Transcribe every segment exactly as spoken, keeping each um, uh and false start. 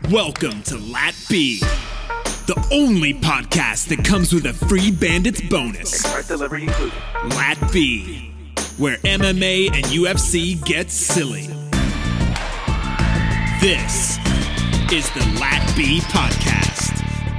Welcome to Lat B, the only podcast that comes with a free Bandits bonus. Express delivery included. Lat B, where M M A and U F C get silly. This is the Lat B podcast.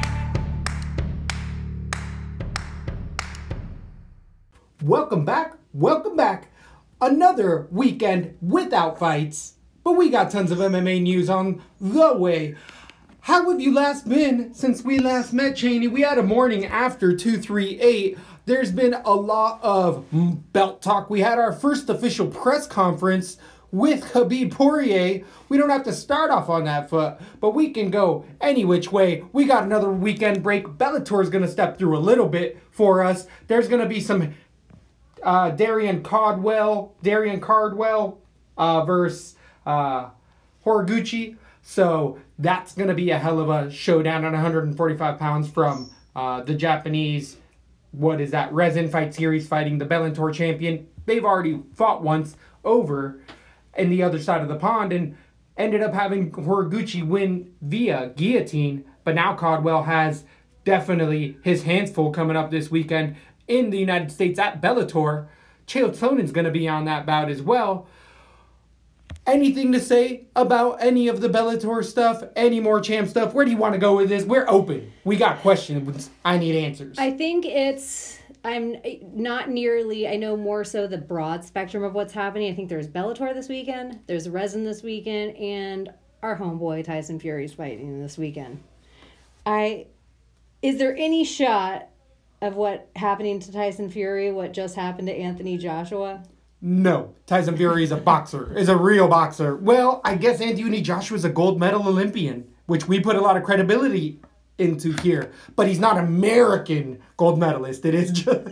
Welcome back, welcome back. Another weekend without fights, but we got tons of M M A news on the way. How have you last been since we last met, Cheney? We had a morning after two three eight. There's been a lot of belt talk. We had our first official press conference with Khabib Poirier. We don't have to start off on that foot, but we can go any which way. We got another weekend break. Bellator is going to step through a little bit for us. There's going to be some uh, Darian Caldwell, Darian Cardwell uh, versus uh, Horiguchi. So that's going to be a hell of a showdown on one hundred forty-five pounds from uh, the Japanese, what is that, Resin Fight Series, fighting the Bellator champion. They've already fought once over in the other side of the pond and ended up having Horiguchi win via guillotine. But now Caldwell has definitely his hands full coming up this weekend in the United States at Bellator. Chael Sonnen's going to be on that bout as well. Anything to say about any of the Bellator stuff? Any more champ stuff? Where do you want to go with this? We're open. We got questions. I need answers. I think it's, I'm not nearly, I know more so the broad spectrum of what's happening. I think there's Bellator this weekend, there's Resin this weekend, and our homeboy Tyson Fury's fighting this weekend. I, is there any shot of what happening to Tyson Fury, what just happened to Anthony Joshua? No. Tyson Fury is a boxer. Is a real boxer. Well, I guess Anthony Joshua is a gold medal Olympian, which we put a lot of credibility into here. But he's not American gold medalist. It is just,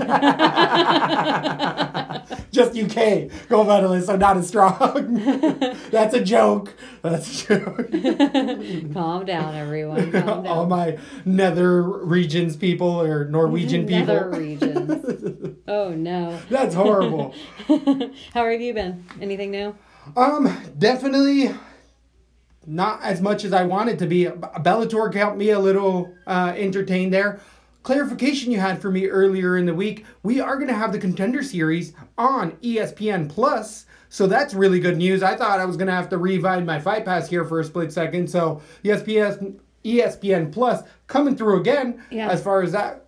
just U K gold medalist, so not as strong. That's a joke. That's a joke. Calm down, everyone. Calm down. All my nether regions people or Norwegian people. Nether regions. Oh, no. That's horrible. How have you been? Anything new? Um, definitely not as much as I wanted to be. Bellator got me a little uh, entertained there. Clarification you had for me earlier in the week. We are going to have the Contender Series on E S P N Plus. So that's really good news. I thought I was going to have to revive my Fight Pass here for a split second. So E S P N, E S P N Plus coming through again. Yeah. As far as that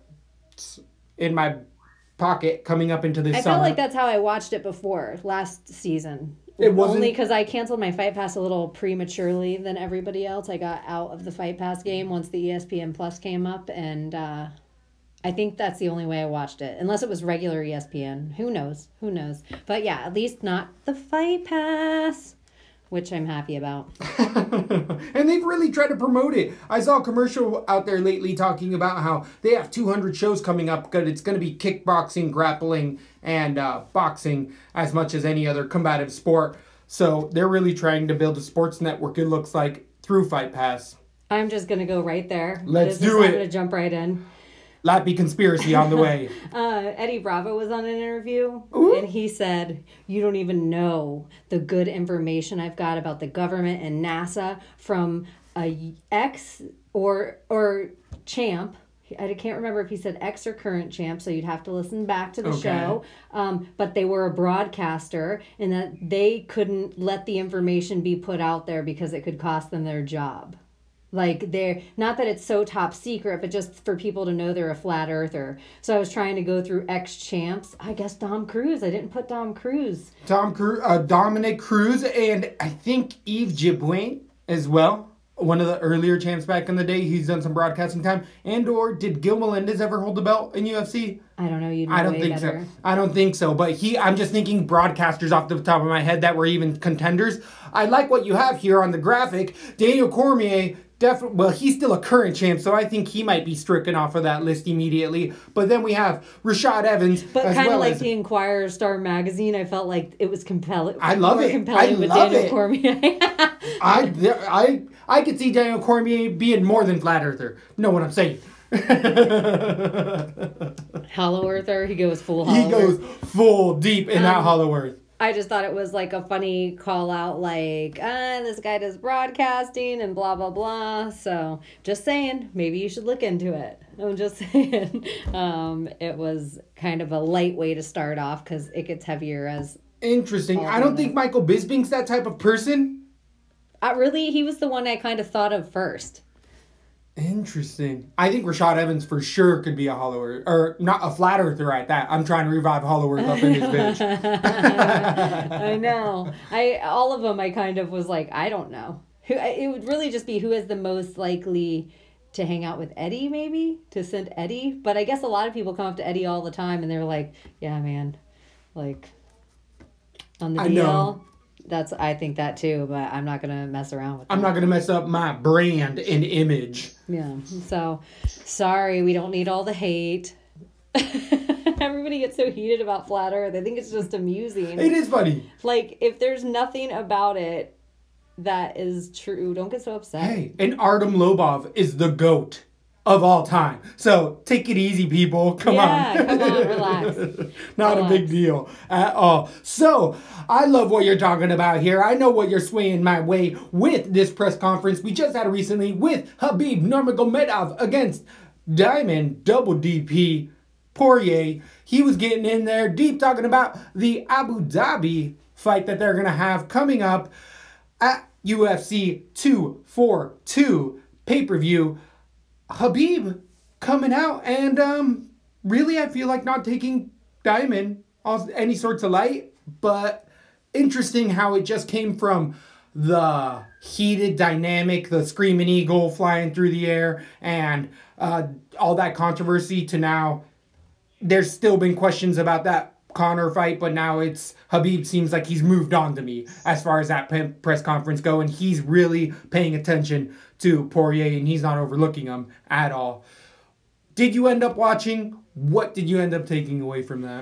in my pocket coming up into this I summer. felt like that's how I watched it before, last season. It wasn't... Only because I canceled my Fight Pass a little prematurely than everybody else. I got out of the Fight Pass game once the E S P N Plus came up, and uh, I think that's the only way I watched it. Unless it was regular E S P N. Who knows? Who knows? But yeah, at least not the Fight Pass, which I'm happy about. And they've really tried to promote it. I saw a commercial out there lately talking about how they have two hundred shows coming up. It's going to be kickboxing, grappling, and uh, boxing as much as any other combative sport. So they're really trying to build a sports network, it looks like, through Fight Pass. I'm just going to go right there. Let's this do is, it. I'm going to jump right in. Lat B conspiracy on the way. uh, Eddie Bravo was on an interview, Ooh. and he said, you don't even know the good information I've got about the government and NASA from a ex or or champ. I can't remember if he said ex or current champ, so you'd have to listen back to the Okay. show. Um, but they were a broadcaster, and that they couldn't let the information be put out there because it could cost them their job. Like, they're, not that it's so top secret, but just for people to know they're a flat earther. So I was trying to go through ex-champs. I guess Dom Cruz. I didn't put Dom Cruz. Tom Cruise, uh, Dominic Cruz, and I think Yves Jabouin as well. One of the earlier champs back in the day. He's done some broadcasting time. And or did Gil Melendez ever hold the belt in U F C? I don't know. You know I don't way think better. so. I don't think so. But he, I'm just thinking broadcasters off the top of my head that were even contenders. I like what you have here on the graphic. Daniel Cormier, definitely. Well, he's still a current champ, so I think he might be stricken off of that list immediately. But then we have Rashad Evans. But as kind of well like as, the Inquirer Star magazine, I felt like it was compelling. I love more it. Compelling I with love Daniel it. Cormier. I, there, I, I could see Daniel Cormier being more than flat earther. Know what I'm saying? Hollow Earther. He goes full Hollow He goes Earth. full deep in that Um, Hollow Earth. I just thought it was like a funny call out, like, ah, this guy does broadcasting and blah, blah, blah. So just saying, maybe you should look into it. I'm just saying. um, it was kind of a light way to start off because it gets heavier as. Interesting. I don't think Michael Bisping's that type of person. Uh, really, he was the one I kind of thought of first. Interesting. I think Rashad Evans for sure could be a Hollow Earth, or not a flat earther at that. I'm trying to revive Hollow Earth up in his bitch. I know. I all of them. I kind of was like, I don't know. Who it would really just be who is the most likely to hang out with Eddie, maybe to send Eddie. But I guess a lot of people come up to Eddie all the time, and they're like, yeah, man, like on the I deal. know. That's I think that too, but I'm not gonna mess around with that. I'm not gonna mess up my brand and image. Yeah. So sorry, we don't need all the hate. Everybody gets so heated about Flat Earth. I think it's just amusing. It is funny. Like, if there's nothing about it that is true, don't get so upset. Hey, and Artem Lobov is the GOAT of all time. So take it easy, people. Come yeah, on. come on, relax. Not relax. a big deal at all. So I love what you're talking about here. I know what you're swaying my way with this press conference we just had recently with Khabib Nurmagomedov against Diamond Double D P Poirier. He was getting in there deep talking about the Abu Dhabi fight that they're going to have coming up at U F C two forty-two pay-per-view. Khabib coming out and um, really I feel like not taking Diamond off any sorts of light, but interesting how it just came from the heated dynamic, the Screaming Eagle flying through the air and uh, all that controversy to now there's still been questions about that Conor fight, but now it's Khabib seems like he's moved on to me as far as that pe- press conference go, and he's really paying attention to Poirier, and he's not overlooking him at all. Did you end up watching? What did you end up taking away from that?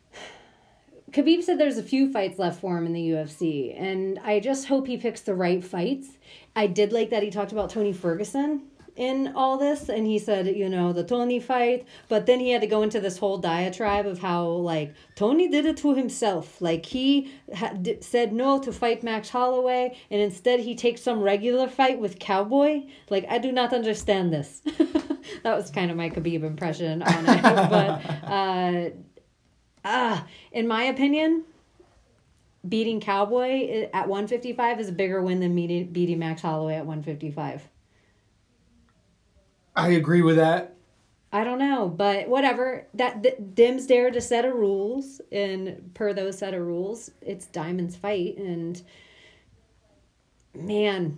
Khabib said there's a few fights left for him in the U F C, and I just hope he picks the right fights. I did like that he talked about Tony Ferguson in all this, and he said, you know, the Tony fight, but then he had to go into this whole diatribe of how, like, Tony did it to himself. Like, he ha- d- said no to fight Max Holloway, and instead he takes some regular fight with Cowboy. Like, I do not understand this. That was kind of my Khabib impression on it. But, uh, ah, in my opinion, beating Cowboy at one fifty-five is a bigger win than beating, beating Max Holloway at one fifty-five. I agree with that. I don't know, but whatever. That th- Dim's there to set a rules, and per those set of rules, it's Diamond's fight. And man,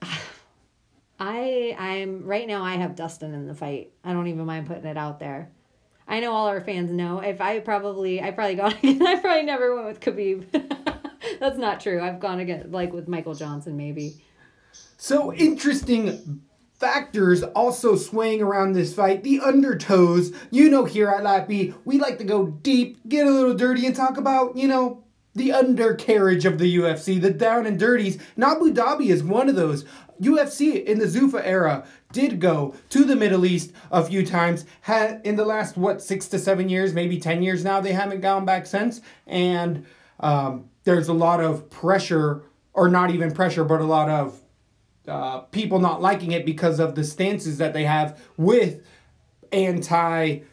I I'm right now. I have Dustin in the fight. I don't even mind putting it out there. I know all our fans know. If I probably I probably gone I probably never went with Khabib. That's not true. I've gone again like with Michael Johnson maybe. So interesting factors also swaying around this fight. The undertows. You know, here at Lappy, we like to go deep, get a little dirty, and talk about, you know, the undercarriage of the U F C, the down and dirties. And Abu Dhabi is one of those. U F C in the Zuffa era did go to the Middle East a few times. Had in the last, what, six to seven years, maybe ten years now, they haven't gone back since. And um, there's a lot of pressure, or not even pressure, but a lot of Uh, people not liking it because of the stances that they have with anti-gay,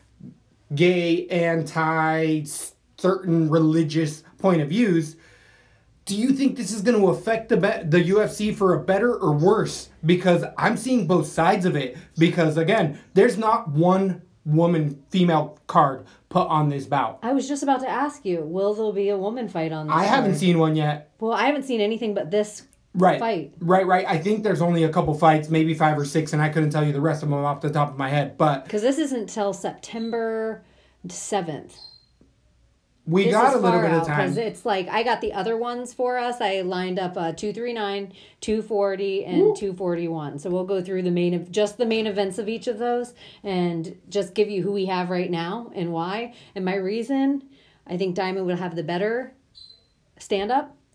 anti-certain religious point of views. Do you think this is going to affect the be- the U F C for a better or worse? Because I'm seeing both sides of it. Because, again, there's not one woman female card put on this bout. I was just about to ask you, will there be a woman fight on this I haven't card? seen one yet. Well, I haven't seen anything but this Right, fight. right, right. I think there's only a couple fights, maybe five or six, and I couldn't tell you the rest of them off the top of my head. But because this isn't till September seventh. we This got is a little far bit of out, time. 'cause it's like I got the other ones for us. I lined up uh, two thirty-nine, two forty, and Woo. two forty-one. So we'll go through the main of just the main events of each of those and just give you who we have right now and why. And my reason, I think Diamond would have the better stand up.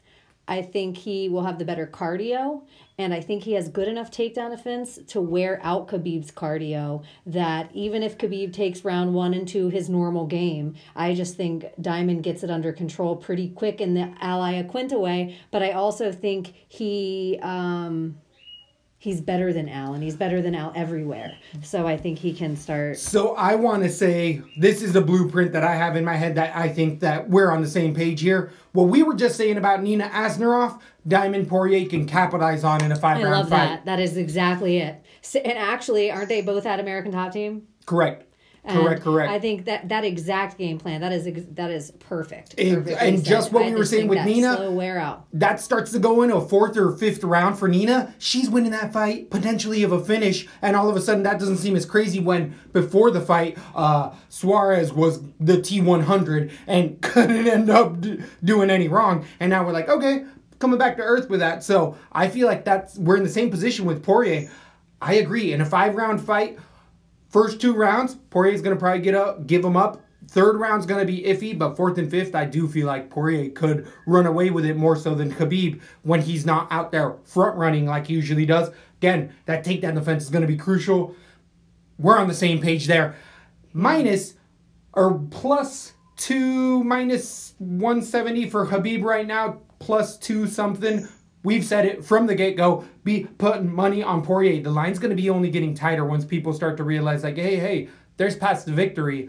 I think he will have the better cardio, and I think he has good enough takedown defense to wear out Khabib's cardio, that even if Khabib takes round one into his normal game, I just think Diamond gets it under control pretty quick in the Al Iaquinta way. But I also think he... Um, He's better than Al, and he's better than Al everywhere. So I think he can start. So I want to say this is the blueprint that I have in my head that I think that we're on the same page here. What we were just saying about Nina Asneroff, Diamond Poirier can capitalize on in a five-round I love fight. that. That is exactly it. So, and actually, aren't they both at American Top Team? Correct. And correct, correct. I think that that exact game plan, that is ex- that is perfect. And, Perfectly and said. just what I we were just saying think with that Nina, slow wear out. that starts to go in a fourth or fifth round for Nina. She's winning that fight, potentially of a finish, and all of a sudden that doesn't seem as crazy when before the fight, uh, Suarez was the T one hundred and couldn't end up d- doing any wrong. And now we're like, okay, coming back to earth with that. So I feel like that's we're in the same position with Poirier. I agree. In a five-round fight, first two rounds, Poirier's going to probably get up, give him up. Third round's going to be iffy, but fourth and fifth, I do feel like Poirier could run away with it more so than Khabib when he's not out there front running like he usually does. Again, that takedown defense is going to be crucial. We're on the same page there. Minus or plus two, minus one seventy for Khabib right now, plus two something. We've said it from the get-go, be putting money on Poirier. The line's going to be only getting tighter once people start to realize, like, hey, hey, there's past the victory.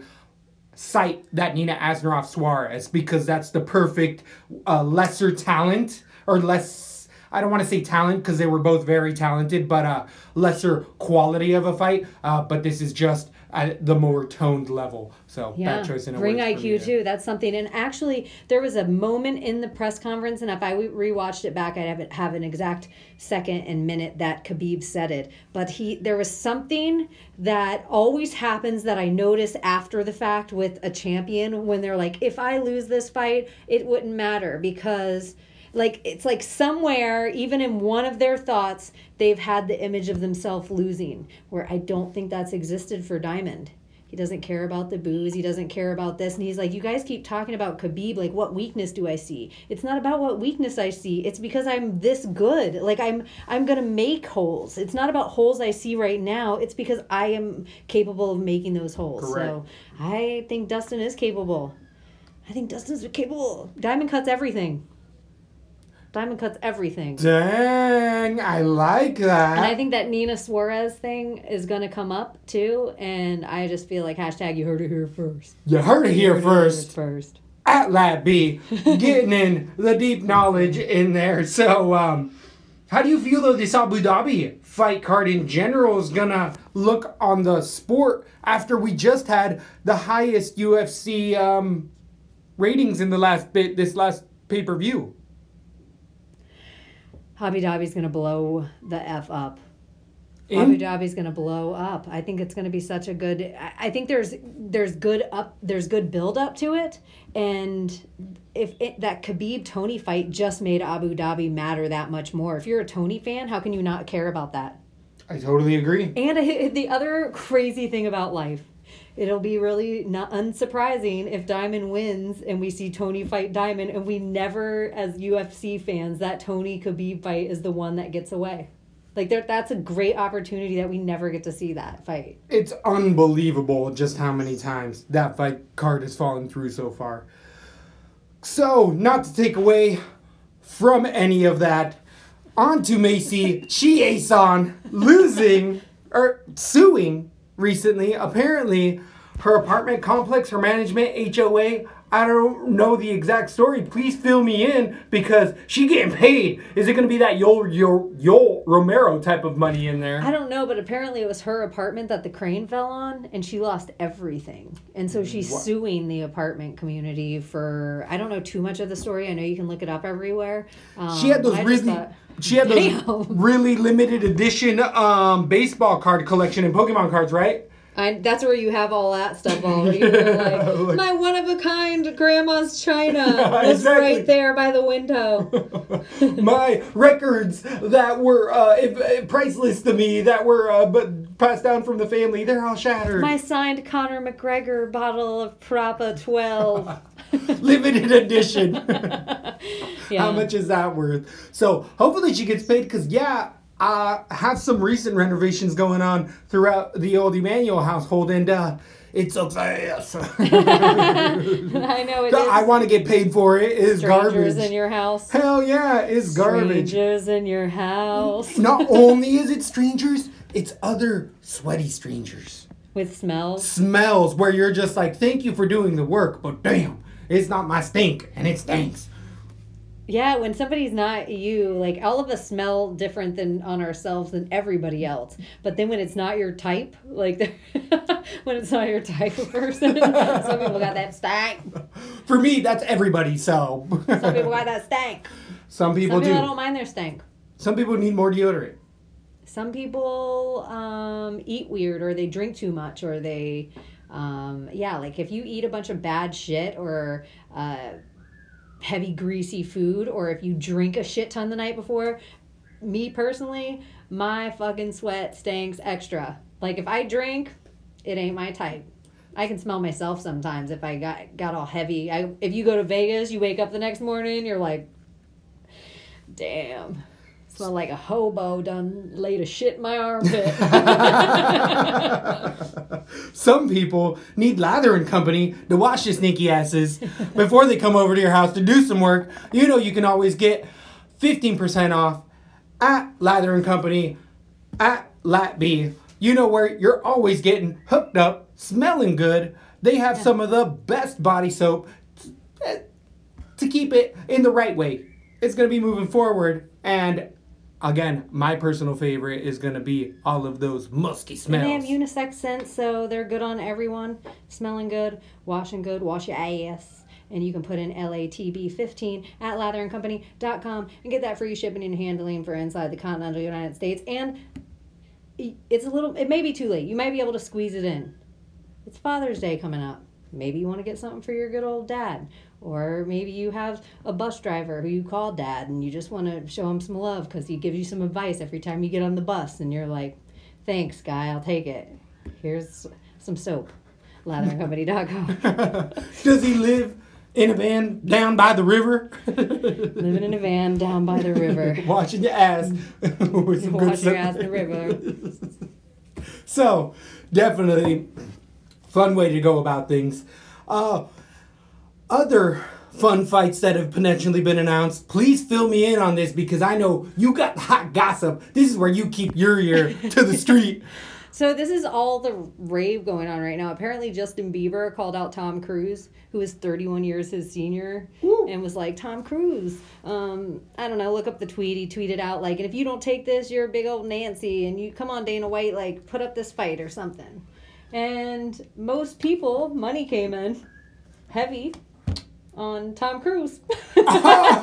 Cite that Nina Asneroff Suarez, because that's the perfect uh, lesser talent, or less, I don't want to say talent because they were both very talented, but uh, lesser quality of a fight. Uh, but this is just at the more toned level. So Yeah, bad choice in a ring words I for Q me too. That's something. And actually, there was a moment in the press conference, and if I rewatched it back, I'd have, it, have an exact second and minute that Khabib said it. But he, there was something that always happens that I notice after the fact with a champion when they're like, if I lose this fight, it wouldn't matter because. Like, it's like somewhere, even in one of their thoughts, they've had the image of themselves losing, where I don't think that's existed for Diamond. He doesn't care about the booze. He doesn't care about this. And he's like, you guys keep talking about Khabib. Like, what weakness do I see? It's not about what weakness I see. It's because I'm this good. Like, I'm I'm going to make holes. It's not about holes I see right now. It's because I am capable of making those holes. Correct. So I think Dustin is capable. I think Dustin's capable. Diamond cuts everything. Diamond cuts everything. Dang, I like that. And I think that Nina Suarez thing is going to come up too. And I just feel like hashtag you heard it here first. You heard it here You heard it first. first. At Lab B, getting in the deep knowledge in there. So, um, how do you feel though this Abu Dhabi fight card in general is gonna look on the sport after we just had the highest U F C um, ratings in the last bit, this last pay-per-view? Abu Dhabi's going to blow the F up. In- Abu Dhabi's going to blow up. I think it's going to be such a good. I I think there's there's good up there's good build up to it, and if it, that Khabib Tony fight just made Abu Dhabi matter that much more. If you're a Tony fan, how can you not care about that? I totally agree. And I, the other crazy thing about life, it'll be really not unsurprising if Diamond wins and we see Tony fight Diamond, and we never, as U F C fans, that Tony Khabib fight is the one that gets away. Like, there, that's a great opportunity that we never get to see that fight. It's unbelievable just how many times that fight card has fallen through so far. So, not to take away from any of that, on to Macy Chiasson losing, or suing recently. Apparently, her apartment complex, her management, H O A, I don't know the exact story. Please fill me in because she getting paid. Is it going to be that Yoel, Yoel, Yoel Romero type of money in there? I don't know, but apparently it was her apartment that the crane fell on, and she lost everything. And so she's What? suing the apartment community for, I don't know too much of the story. I know you can look it up everywhere. Um, She had those I just really, thought- she had those Damn. really limited edition um, baseball card collection and Pokemon cards, right? I, that's where you have all that stuff already. You're like, my one-of-a-kind grandma's china was Exactly. right there by the window. My records that were uh, if, uh, priceless to me, that were uh, but passed down from the family, they're all shattered. My signed Conor McGregor bottle of Propa twelve. Limited edition. Yeah. How much is that worth? So hopefully she gets paid because, yeah, I uh, have some recent renovations going on throughout the old Emmanuel household, and uh, it sucks ass. I know it is. I want to get paid for it. It's Strangers garbage. in your house. Hell yeah, it's garbage. Strangers in your house. Not only is it strangers, it's other sweaty strangers. With smells. Smells where you're just like, thank you for doing the work, but damn, it's not my stink, and it stinks. Yeah, when somebody's not you, like all of us smell different than on ourselves than everybody else. But then when it's not your type, like when it's not your type of person, some people got that stank. For me, that's everybody, so. Some people got that stank. Some people Some people do. don't mind their stank. Some people need more deodorant. Some people um, eat weird, or they drink too much, or they, um, yeah, like if you eat a bunch of bad shit or uh, heavy greasy food, or if you drink a shit ton the night before, me personally, my fucking sweat stinks extra. Like if I drink, it ain't my type. I can smell myself sometimes if I got got all heavy. I if you go to Vegas, you wake up the next morning, you're like, damn. Smell like a hobo done laid a shit in my armpit. Some people need Lather and Company to wash your sneaky asses before they come over to your house to do some work. You know you can always get fifteen percent off at Lather and Company at Latb. You know where you're always getting hooked up, smelling good. They have Yeah. some of the best body soap to, to keep it in the right way. It's going to be moving forward, and again, my personal favorite is going to be all of those musky smells. And they have unisex scents, so they're good on everyone. Smelling good, washing good, wash your ass. And you can put in L A T B fifteen at lather and company dot com and get that free shipping and handling for inside the continental United States. And it's a little, it may be too late. You might be able to squeeze it in. It's Father's Day coming up. Maybe you want to get something for your good old dad. Or maybe you have a bus driver who you call dad and you just want to show him some love because he gives you some advice every time you get on the bus. And you're like, thanks, guy, I'll take it. Here's some soap. lather and company dot com. Does he live in a van down by the river? Living in a van down by the river. Washing your ass. With some good Wash your soap. ass in the river. So, definitely fun way to go about things. Uh, other fun fights that have potentially been announced, please fill me in on this because I know you got hot gossip. This is where you keep your ear to the street. So this is all the rave going on right now. Apparently Justin Bieber called out Tom Cruise, who is thirty-one years his senior, Woo. and was like, Tom Cruise, um, I don't know, look up the tweet. He tweeted out, like, and if you don't take this, you're a big old Nancy, and you come on Dana White, like, put up this fight or something. And most people, money came in heavy on Tom Cruise. He does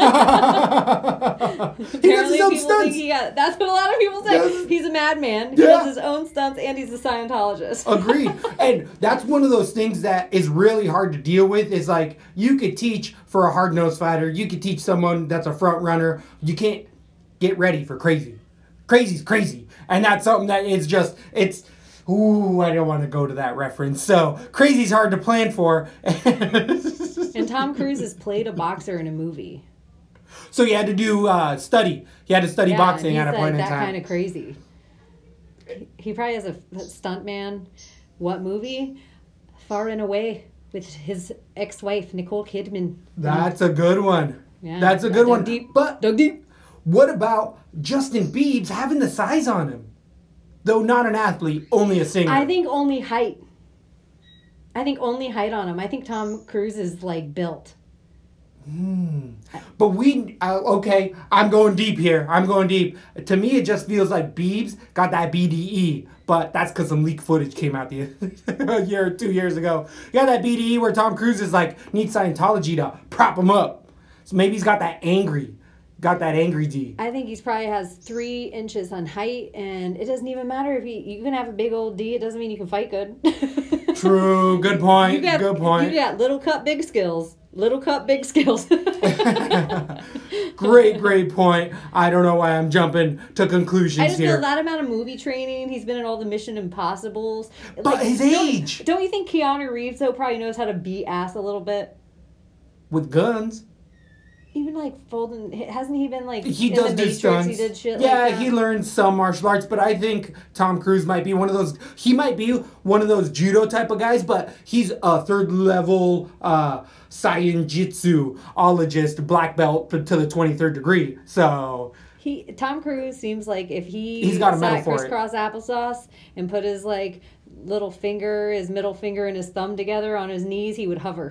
his own people stunts. think he got, that's what a lot of people say. Yes. He's a madman. He Yeah. does his own stunts, and he's a Scientologist. Agreed. And that's one of those things that is really hard to deal with. Is like you could teach for a hard-nosed fighter. You could teach someone that's a front runner. You can't get ready for crazy. Crazy's crazy. And that's something that is just, it's, ooh, I don't want to go to that reference. So crazy's hard to plan for. And Tom Cruise has played a boxer in a movie. So you had to do uh, study. You had to study Yeah, boxing he's at a like point in that time. kind of crazy. He- He probably has a stunt man. What movie? Far and Away with his ex-wife Nicole Kidman. That's a good one. Yeah, That's a got good dug one. deep. But Dug deep. what about Justin Biebs having the size on him? Though not an athlete, only a singer. I think only height. I think only height on him. I think Tom Cruise is like built. But we, uh, okay, I'm going deep here. I'm going deep. To me, it just feels like Biebs got that B D E. But that's because some leaked footage came out the a year or two years ago. You got that B D E where Tom Cruise is like, needs Scientology to prop him up. So maybe he's got that angry. Got that angry D. I think he's probably has three inches on height, and it doesn't even matter if he, you can have a big old D. It doesn't mean you can fight good. True. Good point. You got, Good point. You got little cup, big skills. Little cup, big skills. Great, great point. I don't know why I'm jumping to conclusions I just here. feel that amount of movie training. He's been in all the Mission Impossibles. But his don't- age. Don't you think Keanu Reeves, though, probably knows how to beat ass a little bit? with guns. Even like folding, hasn't he been like He in does the do Matrix? stunts. He did shit. Yeah, like that? he learned some martial arts, but I think Tom Cruise might be one of those. He might be one of those judo type of guys, but he's a third level uh, Saiyan Jitsu-ologist, black belt to the twenty-third degree. So He Tom Cruise seems like if he He's got a medal sat for it. crisscross applesauce and put his like little finger, his middle finger, and his thumb together on his knees, he would hover.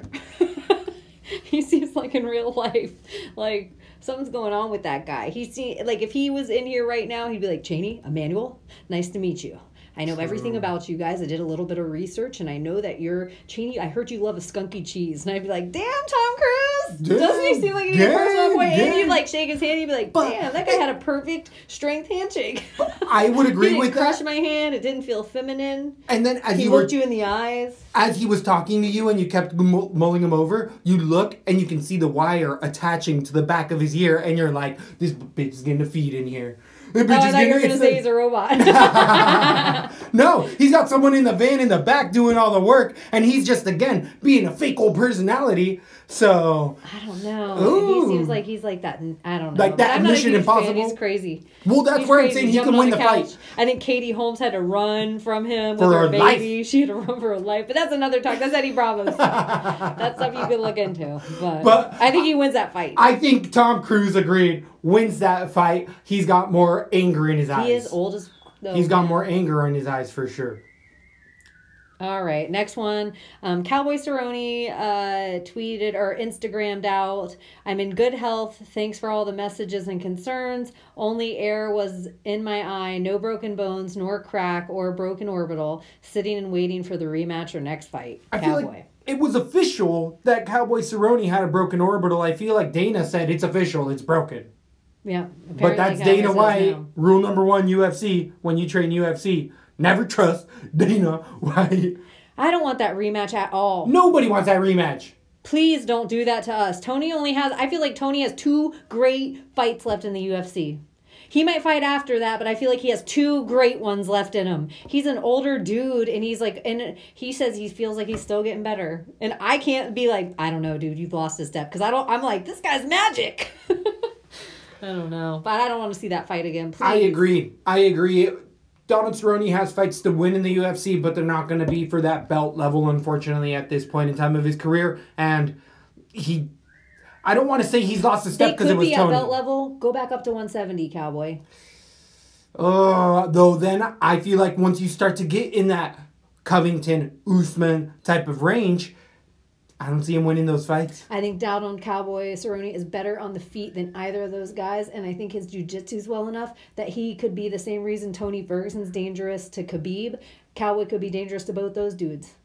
He seems like in real life, like something's going on with that guy. He see like if he was in here right now, he'd be like, Cheney, Emmanuel, nice to meet you. I know everything about you guys. I did a little bit of research, and I know that you're Cheney. I heard you love a skunky cheese, and I'd be like, "Damn, Tom Cruise! Damn, Doesn't he seem like a good person on point?" And damn. you'd like shake his hand. You'd be like, But- "Damn, that guy had a perfect strength handshake." I would He agree didn't with crush that. my hand. It didn't feel feminine. And then as He you were looked you in the eyes. as he was talking to you and you kept mu- mulling him over, you look and you can see the wire attaching to the back of his ear, and you're like, "This bitch is getting a feed in here." The bitch Oh, I is thought you were getting- gonna it's say like- he's a robot. No, he's got someone in the van in the back doing all the work, and he's just again being a fake old personality. So, I don't know. Ooh. He seems like he's like that. I don't know. Like that I'm not a Mission huge fan. Impossible? He's crazy. well, that's He's where I'm crazy, saying he jumping can on win the couch. fight. I think Katie Holmes had to run from him For with her her life. baby. She had to run for her life. But that's another talk. That's Eddie Bravo's stuff. That's stuff you could look into. But, But I think he wins that fight. I think Tom Cruise agreed wins that fight. He's got more anger in his eyes. he is old as though. He's got more anger in his eyes for sure. All right, next one. Um, Cowboy Cerrone uh, tweeted or Instagrammed out, I'm in good health. Thanks for all the messages and concerns. Only air was in my eye. No broken bones, nor crack, or broken orbital. Sitting and waiting for the rematch or next fight. I feel Cowboy. like it was official that Cowboy Cerrone had a broken orbital. I feel like Dana said it's official, it's broken. Yeah. But that's apparently Dana Cowboy says White. no. Rule number one, U F C. When you train U F C, never trust Dana White. I don't want that rematch at all. Nobody wants that rematch. Please don't do that to us. Tony only has, I feel like Tony has two great fights left in the U F C. He might fight after that, but I feel like he has two great ones left in him. He's an older dude, and he's like, and he says he feels like he's still getting better. And I can't be like, I don't know, dude, you've lost a step. Because I don't, I'm like, this guy's magic. I don't know. But I don't want to see that fight again, please. I agree. I agree. Donald Cerrone has fights to win in the U F C, but they're not going to be for that belt level, unfortunately, at this point in time of his career. And he, I don't want to say he's lost a They step because could it was be at Tony. belt level. Go back up to one seventy, Cowboy. Uh, though then I feel like once you start to get in that Covington, Usman type of range, I don't see him winning those fights. I think Donald Cowboy Cerrone is better on the feet than either of those guys, and I think his jiu-jitsu is well enough that he could be the same reason Tony Ferguson's dangerous to Khabib. Cowboy could be dangerous to both those dudes.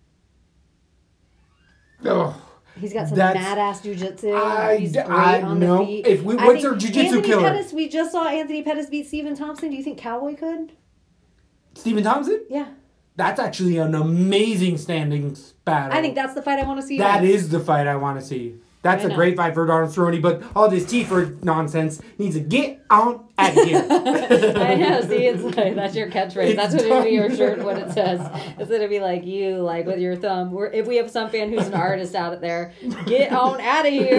Oh, He's got some That's- badass jiu-jitsu. I- He's great I on know. the feet. If we- I what's think our jiu-jitsu Anthony killer? Pettis, we just saw Anthony Pettis beat Stephen Thompson. Do you think Cowboy could? Stephen Thompson? Yeah. That's actually an amazing standing battle. I think that's the fight I want to see. That then. is the fight I want to see. That's I a know. great fight for Donald Cerrone, but all this T-Ford nonsense needs to get on out of here. I know. See, it's like that's your catchphrase. It's That's what it'll be your done. shirt. What it says. It's gonna be like you, like with your thumb. We're, if we have some fan who's an artist out there, get on out of here.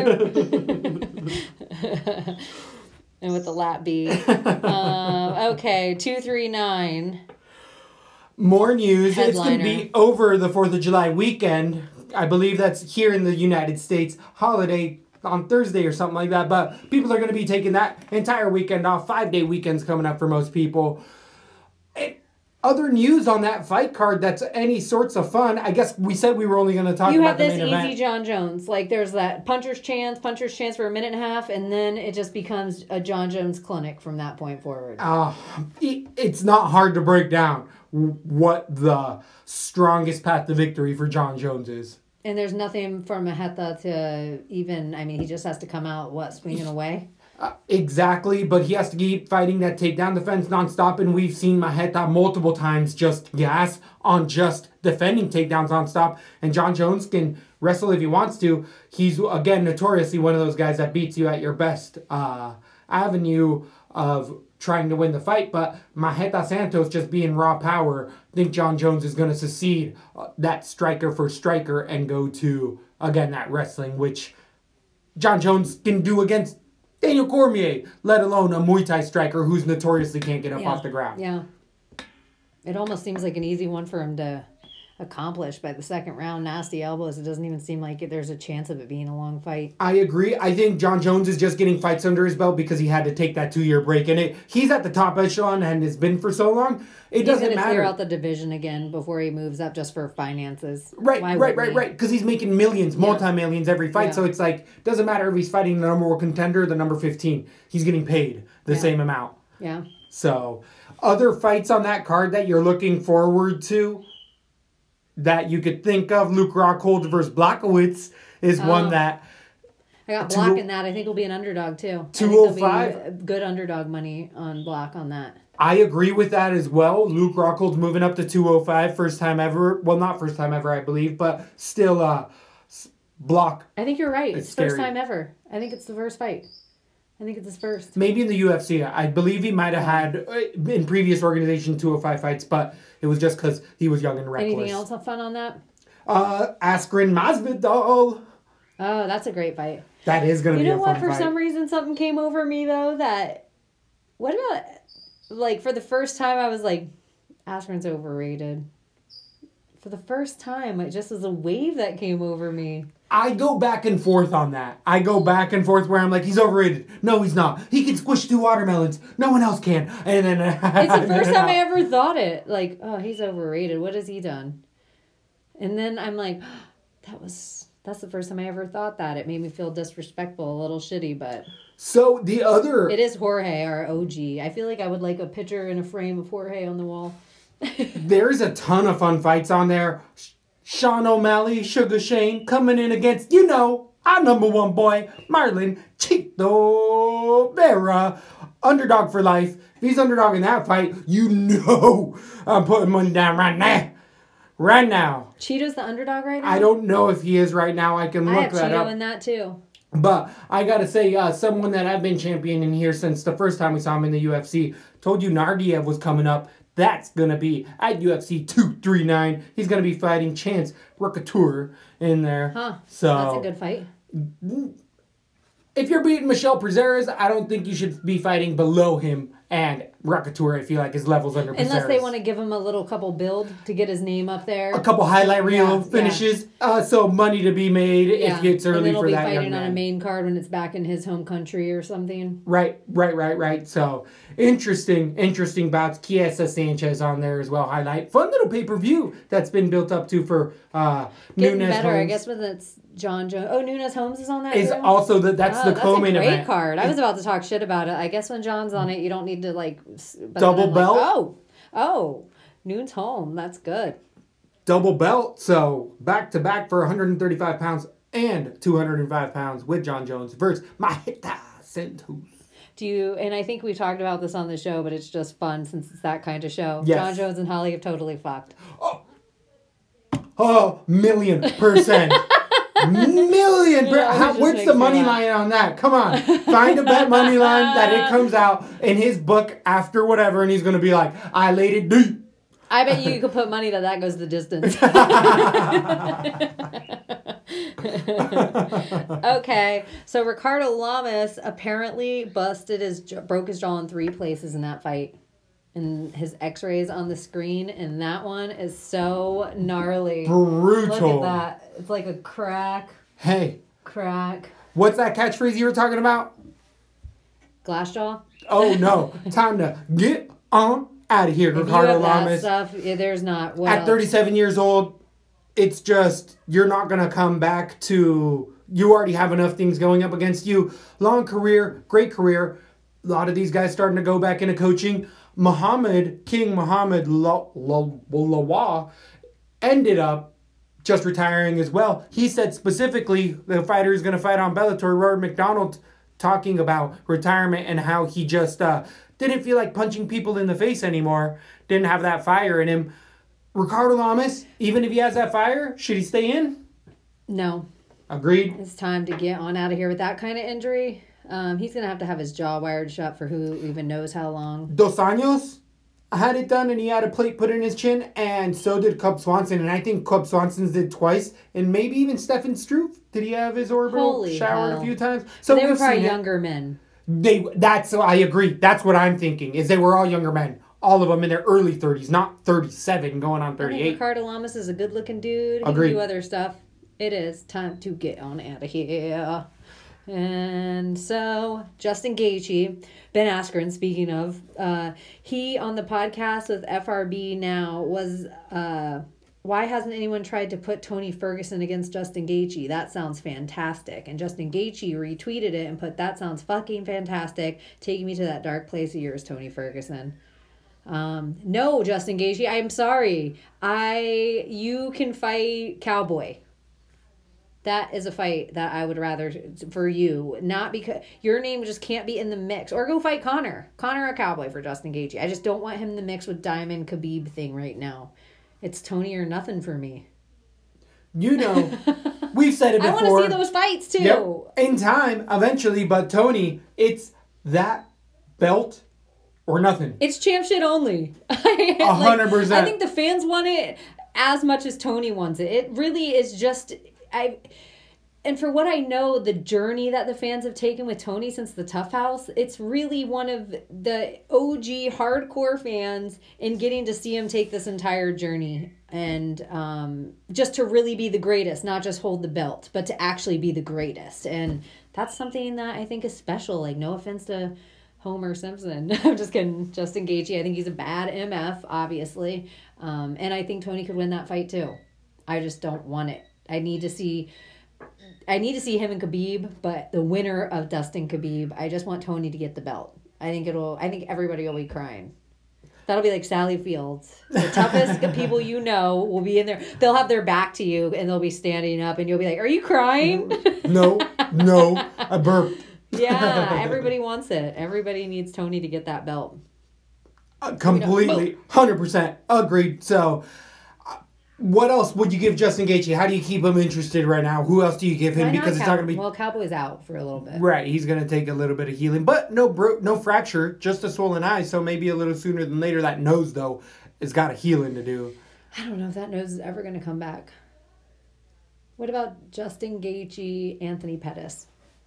And with the lap beat. Um, okay, two three nine. More news. It's going to Headliner. be over the fourth of July weekend. I believe that's here in the United States. Holiday on Thursday or something like that. But people are going to be taking that entire weekend off. Five-day weekends coming up for most people. It, other news on that fight card that's any sorts of fun. I guess we said we were only going to talk You about have the this main easy event. John Jones. Like there's that puncher's chance, puncher's chance for a minute and a half, and then it just becomes a John Jones clinic from that point forward. Uh, it, it's not hard to break down what the strongest path to victory for John Jones is. And there's nothing for Maheta to even, I mean, he just has to come out, what, swinging away? Uh, exactly, but he has to keep fighting that takedown defense nonstop, and we've seen Maheta multiple times just gas on just defending takedowns nonstop, and John Jones can wrestle if he wants to. He's, again, notoriously one of those guys that beats you at your best uh, avenue of trying to win the fight, but Maheta Santos just being raw power, I think John Jones is going to succeed uh, that striker for striker and go to, again, that wrestling, which John Jones can do against Daniel Cormier, let alone a Muay Thai striker who's notoriously can't get up Yeah. off the ground. Yeah. It almost seems like an easy one for him to accomplish by the second round. Nasty elbows. It doesn't even seem like it, there's a chance of it being a long fight. I agree. I think John Jones is just getting fights under his belt because he had to take that two-year break. And it, he's at the top echelon and has been for so long. It He's doesn't going to matter. clear out the division again before he moves up just for finances. Right, Why right, wouldn't right, he? right. Because he's making millions, multi-millions every fight. Yeah. So it's like, doesn't matter if he's fighting the number one contender or the number fifteen. He's getting paid the Yeah. same amount. Yeah. So, other fights on that card that you're looking forward to that you could think of, Luke Rockhold versus Blachowicz is Oh. one that I got Two- Block in that. I think will be an underdog too. I think two there'll oh be five? Good underdog money on Block on that. I agree with that as well. Luke Rockhold's moving up to two oh five, first time ever. Well, not first time ever, I believe, but still uh, s- Block. I think you're right. It's It's, first scary. time ever. I think it's the first fight. I think it's his first. Maybe in the U F C. I believe he might have had uh, in previous organization two oh five fights, but it was just because he was young and reckless. Anything else fun on that? Uh, Askren Masvidal. Oh, that's a great fight. That is going to You be know a fun what? For fight. some reason, something came over me though that. What about, like, for the first time, I was like, Askren's overrated. For the first time, it just was a wave that came over me. I go back and forth on that. I go back and forth where I'm like, he's overrated. No, he's not. He can squish two watermelons. No one else can. And then It's the first time I ever thought it. Like, oh, he's overrated. What has he done? And then I'm like, that was. That's the first time I ever thought that. It made me feel disrespectful, a little shitty, but So the other, it is Jorge, our O G. I feel like I would like a picture in a frame of Jorge on the wall. there's a ton of fun fights on there. Sean O'Malley, Sugar Shane coming in against, you know, our number one boy, Marlon Chito Vera. Underdog for life. If he's underdog in that fight, you know I'm putting money down right now. Right now. Cheeto's the underdog right now? I don't know if he is right now. I can I look have that Cheeto up. in that too. But I gotta say, uh, someone that I've been championing here since the first time we saw him in the U F C, told you Nardiev was coming up. That's gonna be at U F C two thirty-nine. He's gonna be fighting Chance Rickateur in there. Huh. So That's a good fight. if you're beating Michelle Prazeres, I don't think you should be fighting below him. And Rickateur, I feel like, his levels under Unless Prazeres. they want to give him a little couple build to get his name up there. A couple highlight reel Yeah, finishes. Uh, so money to be made yeah. if it's and early then he'll for be that young fighting on man. a main card when it's back in his home country or something. Right, right, right, right. So interesting, interesting bouts. Chiesa Sanchez on there as well. Highlight. Fun little pay per view that's been built up to for uh, Getting Nunes better, I Holmes. guess, when it's John Jones. Oh, Nunes Holmes is on that Is too? also the that's Oh, the that's co-main a great event. card. I was about to talk shit about it. I guess when John's on it, you don't need to like s- but Double then I'm belt? Like, oh, oh, Nunes home. That's good. Double belt. So back to back for one hundred thirty-five pounds and two hundred five pounds with John Jones versus Mahita Santos. Do you? And I think we talked about this on the show, but it's just fun since it's that kind of show. Yes. John Jones and Holly have totally fucked. Oh, million percent. Million per- Yeah, it How, just what's makes the me money laugh. line on that? Come on. Find a bet money line that it comes out in his book after whatever, and he's going to be like, I laid it deep. I bet you, you could put money that that goes the distance. Okay, so Ricardo Lamas apparently busted his j- broke his jaw in three places in that fight, and his X-rays on the screen, and that one is so gnarly. Brutal. Look at that! It's like a crack, Hey, crack, what's that catchphrase you were talking about? glass jaw. Oh, no. Time to get on out of here, If you Ricardo have that Lamas. stuff, yeah, there's not. Well, At thirty-seven years old, it's just, you're not going to come back to, you already have enough things going up against you. Long career, great career. A lot of these guys starting to go back into coaching. Muhammad, King Muhammad Law, Law, Law ended up just retiring as well. He said specifically the fighter is going to fight on Bellator, Robert McDonald, talking about retirement and how he just uh, didn't feel like punching people in the face anymore. Didn't have that fire in him. Ricardo Lamas, even if he has that fire, should he stay in? no. Agreed. It's time to get on out of here with that kind of injury. Um, he's going to have to have his jaw wired shut for who even knows how long. Dos años? had it done, and he had a plate put in his chin, and so did Cub Swanson. And I think Cub Swanson's did twice, and maybe even Stefan Struve. Did he have his orbital Holy showered hell. a few times? So they were we've probably seen it. younger men. They that's I agree. That's what I'm thinking. Is they were all younger men, all of them in their early thirties, not thirty-seven going on I think thirty-eight. Ricardo Lamas is a good-looking dude. He Agreed. can do other stuff. It is time to get on out of here. And so, Justin Gaethje, Ben Askren, speaking of, uh, he on the podcast with F R B now was, uh, why hasn't anyone tried to put Tony Ferguson against Justin Gaethje? That sounds fantastic. And Justin Gaethje retweeted it and put, that sounds fucking fantastic, taking me to that dark place of yours, Tony Ferguson. Um, no, Justin Gaethje, I'm sorry. I, you can fight Cowboy. That is a fight that I would rather for you. Not because your name just can't be in the mix. Or go fight Connor. Connor or Cowboy for Justin Gaethje. I just don't want him in the mix with Diamond Khabib thing right now. It's Tony or nothing for me. You know, we've said it I before. want to see those fights too. Yep. In time, eventually, but Tony, it's that belt or nothing. It's champ shit only. A hundred percent. I think the fans want it as much as Tony wants it. It really is just... I, and for what I know, the journey that the fans have taken with Tony since the Tough House, it's really one of the O G hardcore fans in getting to see him take this entire journey and um, just to really be the greatest, not just hold the belt, but to actually be the greatest. And that's something that I think is special. Like, no offense to Homer Simpson. I'm just kidding. Justin Gaethje, I think he's a bad M F, obviously. Um, and I think Tony could win that fight too. I just don't want it. I need to see I need to see him and Khabib, but the winner of Dustin Khabib, I just want Tony to get the belt. I think it'll I think everybody will be crying. That'll be like Sally Fields. The toughest people you know will be in there. They'll have their back to you and they'll be standing up and you'll be like, "Are you crying?" No, no, I burped. Yeah, everybody wants it. Everybody needs Tony to get that belt. Uh, completely, one hundred percent agreed. So, uh, what else would you give Justin Gaethje? How do you keep him interested right now? Who else do you give him? Why Because not it's Cow- not going to be... Well, Cowboy's out for a little bit. Right, he's going to take a little bit of healing. But no bro- no fracture, just a swollen eye. So maybe a little sooner than later. That nose, though, has got a healing to do. I don't know if that nose is ever going to come back. What about Justin Gaethje, Anthony Pettis?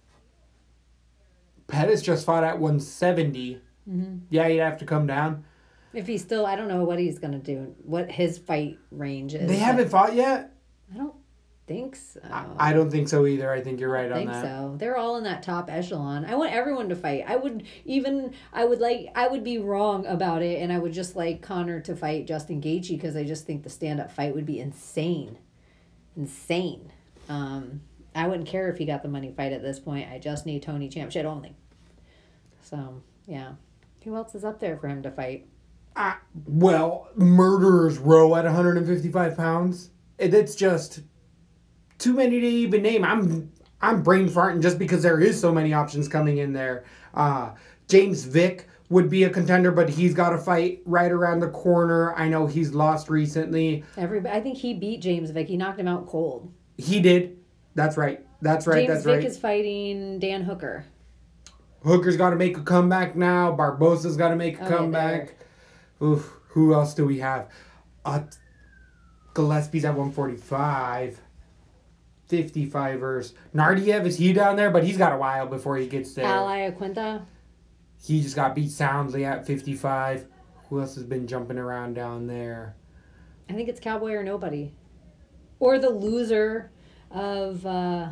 Pettis just fought at one seventy. Mm-hmm. Yeah, he'd have to come down. If he's still, I don't know what he's going to do, what his fight range is. They haven't fought yet? I don't think so. I, I don't think so either. I think you're right I on think that. so. They're all in that top echelon. I want everyone to fight. I would even, I would like, I would be wrong about it, and I would just like Connor to fight Justin Gaethje because I just think the stand-up fight would be insane. Insane. Um, I wouldn't care if he got the money fight at this point. I just need Tony Champ shit only. So, yeah. Who else is up there for him to fight? Uh, well, Murderer's Row at one hundred fifty-five pounds. It, it's just too many to even name. I'm I'm brain farting just because there is so many options coming in there. Uh, James Vick would be a contender, but he's got a fight right around the corner. I know he's lost recently. Everybody, I think he beat James Vick. He knocked him out cold. He did. That's right. That's right. James That's Vick right. is fighting Dan Hooker. Hooker's got to make a comeback now. Barbosa's got to make a Oh, yeah, comeback. Oof, who else do we have? Uh, Gillespie's at one forty-five. fifty-fivers. Nardiev, is he down there? But he's got a while before he gets there. Ally Aquinta. He just got beat soundly at fifty-five. Who else has been jumping around down there? I think it's Cowboy or nobody. Or the loser of, uh,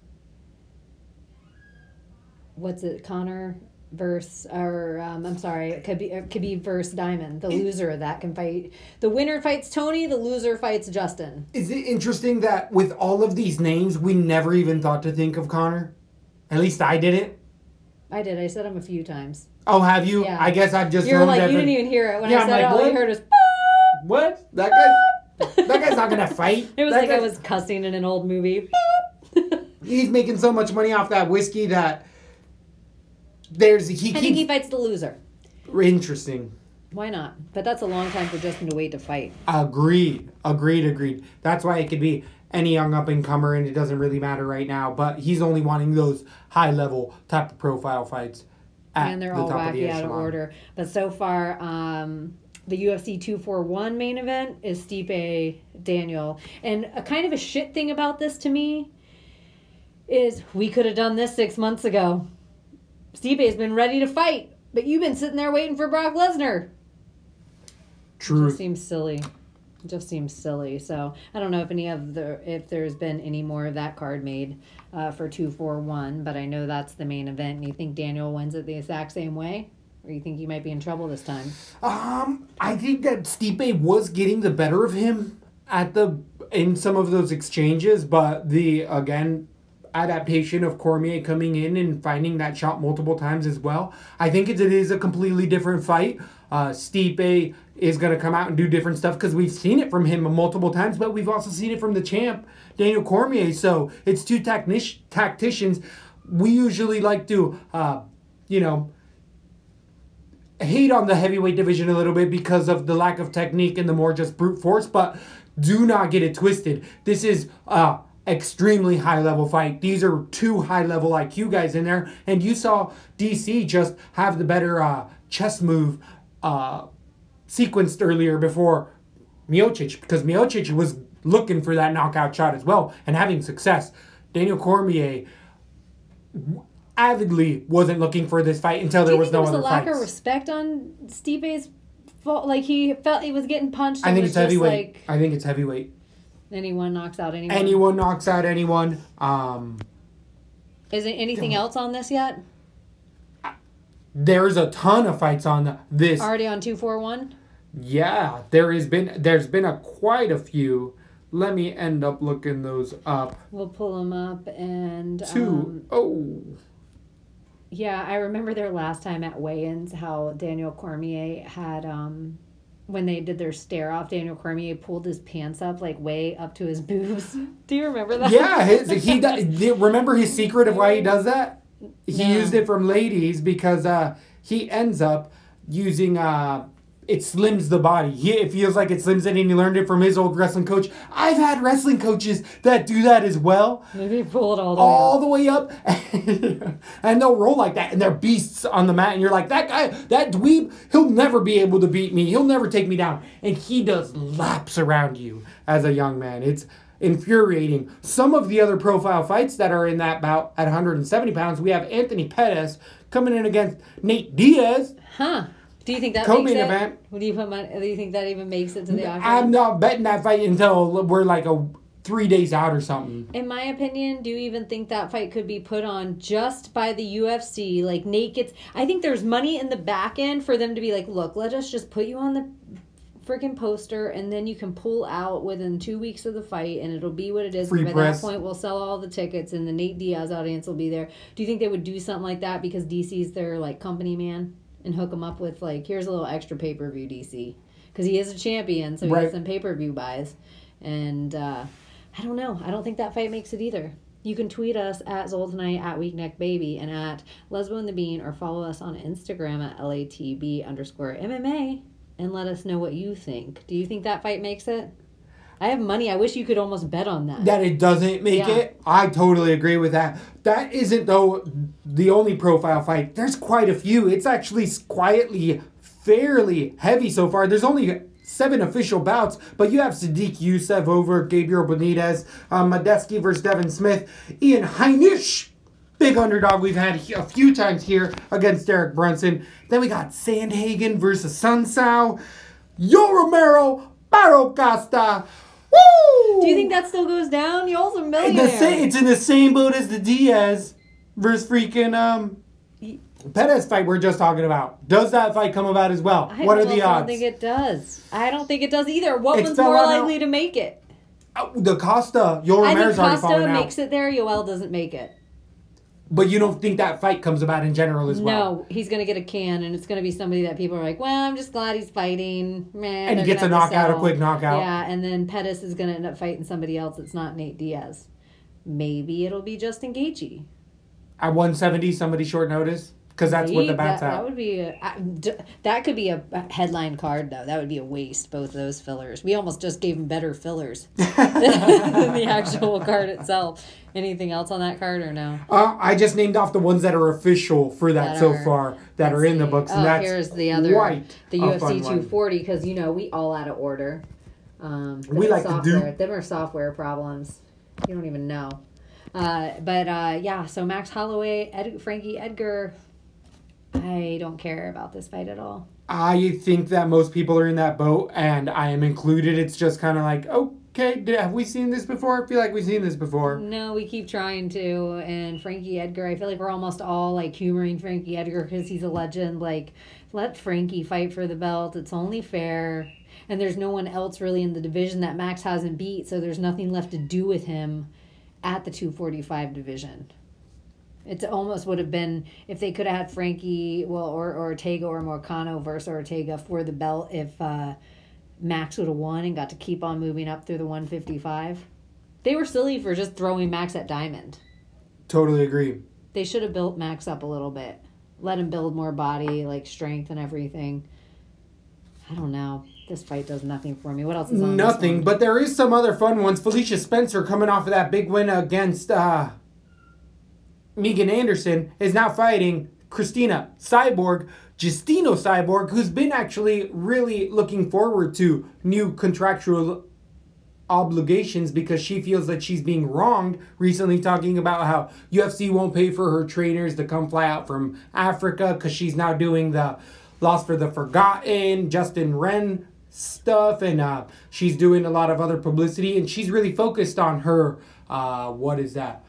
what's it, Connor versus, or, um, I'm sorry, Khabib, Khabib versus Diamond. The loser of that can fight. The winner fights Tony, the loser fights Justin. Is it interesting that with all of these names, we never even thought to think of Connor? At least I didn't. I did. I said him a few times. Oh, have you? Yeah. I guess I've just... You're known like, that you the- didn't even hear it. When Yeah, I I'm said like, it, all what? you heard was, What? That guy? That guy's not gonna fight. it was That like I guy- was cussing in an old movie. He's making so much money off that whiskey that there's he I think keeps he fights the loser. interesting. Why not? But that's a long time for Justin to wait to fight. Agreed, agreed, agreed. That's why it could be any young up and comer, and it doesn't really matter right now. But he's only wanting those high level type of profile fights. At And they're the all top of the wacky out of echelon. order. But so far, um, the U F C two forty-one main event is Stipe Daniel. And a kind of a shit thing about this to me is we could have done this six months ago. Stipe has been ready to fight, but you've been sitting there waiting for Brock Lesnar. True. It just seems silly. It just seems silly. So I don't know if any of the if there's been any more of that card made uh, for two forty-one, but I know that's the main event. And you think Daniel wins it the exact same way? Or you think he might be in trouble this time? Um, I think that Stipe was getting the better of him at the in some of those exchanges, but the again adaptation of Cormier coming in and finding that shot multiple times as well. I think it, it is a completely different fight. Uh, Stipe is going to come out and do different stuff because we've seen it from him multiple times, but we've also seen it from the champ, Daniel Cormier. So it's two tacticians. tacticians. We usually like to, uh, you know, hate on the heavyweight division a little bit because of the lack of technique and the more just brute force, but do not get it twisted. This is uh extremely high level fight. These are two high level I Q guys in there, and you saw D C just have the better uh chess move uh sequenced earlier before Miocic, because Miocic was looking for that knockout shot as well and having success. Daniel Cormier avidly wasn't looking for this fight until there was no other fights. Do you think there was a lack of respect on Stipe's fault? Like he felt he was getting punched. I think it's heavyweight. Like, I think it's heavyweight. Anyone knocks out anyone. Anyone knocks out anyone. Um, Is there anything else on this yet? There's a ton of fights on this. Already on two forty-one? Yeah, there has been there's been a quite a few. Let me end up looking those up. We'll pull them up and Two. Um, oh. Yeah, I remember their last time at weigh-ins how Daniel Cormier had um when they did their stare off, Daniel Cormier pulled his pants up like way up to his boobs. Do you remember that? Yeah, his, he does, remember his secret of why he does that? He No. used it from ladies because uh, he ends up using uh, it slims the body. He, it feels like it slims it, and he learned it from his old wrestling coach. I've had wrestling coaches that do that as well. Maybe pull it all the all way up. the way up, and they'll roll like that, and they're beasts on the mat, and you're like, that guy, that dweeb, he'll never be able to beat me. He'll never take me down, and he does laps around you as a young man. It's infuriating. Some of the other profile fights that are in that bout at one hundred seventy pounds, we have Anthony Pettis coming in against Nate Diaz. Huh. Do you think that Co-main makes it? event. What do you put money, do you think that even makes it to the I'm octagon? not betting that fight until we're like a three days out or something. In my opinion, do you even think that fight could be put on just by the U F C? Like, Nate gets... I think there's money in the back end for them to be like, look, let us just put you on the freaking poster, and then you can pull out within two weeks of the fight, and it'll be what it is. Free By press. that point, we'll sell all the tickets, and the Nate Diaz audience will be there. Do you think they would do something like that because D C's their, like, company man? And hook him up with, like, here's a little extra pay-per-view, D C. Because he is a champion, so he Right. gets some pay-per-view buys. And, uh... I don't know. I don't think that fight makes it either. You can tweet us at Zoltanite, at WeakNeckBaby, and at Lesbo and the Bean, or follow us on Instagram at L A T B underscore M M A, and let us know what you think. Do you think that fight makes it? I have money. I wish you could almost bet on that. That it doesn't make Yeah. it? I totally agree with that. That isn't, though, the only profile fight. There's quite a few. It's actually quietly fairly heavy so far. There's only seven official bouts, but you have Sadiq Youssef over Gabriel Benitez, um, Medeski versus Devin Smith, Ian Heinisch, big underdog we've had a few times here against Derek Brunson. Then we got Sandhagen versus Sunsao, Yo Romero, Barro Costa. Woo! Do you think that still goes down? Y'all's a In millionaire. the same, it's in the same boat as the Diaz versus freaking um Pettis fight we're just talking about. Does that fight come about as well? I What are also the odds? don't think it does. I don't think it does either. What It's one's fell more out now. likely to make it? Oh, the Costa, Yoel I think Romero's already fallen Costa out. makes it there. Yoel doesn't make it. But you don't think that fight comes about in general as well? No, he's going to get a can, and it's going to be somebody that people are like, well, I'm just glad he's fighting. Man, And he gets a knockout, a quick knockout. Yeah, and then Pettis is going to end up fighting somebody else that's not Nate Diaz. Maybe it'll be Justin Gaethje. At one seventy, somebody short notice? Because that's what the bat's that, at. That would be a, I- d- that could be a headline card though. That would be a waste. Both those fillers. We almost just gave them better fillers than the actual card itself. Anything else on that card or no? Uh, I just named off the ones that are official for that, That so are- far that are in the books, and Oh, that's here's the other quite the a U F C fun one. two forty because you know we all out of order. Um, We them like to do- software, Them are software problems. You don't even know. Uh, but uh, yeah, so Max Holloway, Ed, Frankie Edgar. I don't care about this fight at all. I think that most people are in that boat, and I am included. It's just kind of like, okay, did, have we seen this before? I feel like we've seen this before. No, we keep trying to. And Frankie Edgar, I feel like we're almost all like humoring Frankie Edgar because he's a legend. Like, let Frankie fight for the belt. It's only fair. And there's no one else really in the division that Max hasn't beat, so there's nothing left to do with him at the two forty-five division. It almost would have been if they could have had Frankie, well, or, or Ortega or Morcano versus Ortega for the belt if uh, Max would have won and got to keep on moving up through the one fifty-five. They were silly for just throwing Max at Diamond. Totally agree. They should have built Max up a little bit. Let him build more body, like strength and everything. I don't know. This fight does nothing for me. What else is on this Nothing, one? but there is some other fun ones. Felicia Spencer, coming off of that big win against uh, Megan Anderson, is now fighting Christina Cyborg, Justino Cyborg, who's been actually really looking forward to new contractual obligations because she feels that she's being wronged, recently talking about how U F C won't pay for her trainers to come fly out from Africa because she's now doing the Lost for the Forgotten, Justin Wren stuff, and uh, she's doing a lot of other publicity, and she's really focused on her, uh, what is that?